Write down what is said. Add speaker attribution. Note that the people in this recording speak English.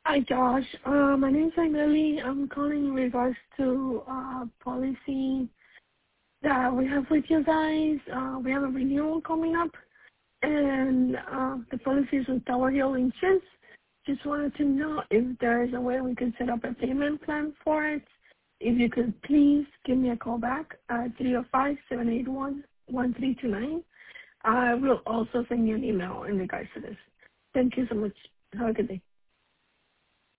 Speaker 1: Hi, Josh. My name is Emily. I'm calling in regards to policy that we have with you guys. We have a renewal coming up, and the policy is with Tower Hill Insurance. Just wanted to know if there is a way we could set up a payment plan for it. If you could please give me a call back at 305-781-1329. I will also send you an email in regards to this. Thank you so much. Have a good day.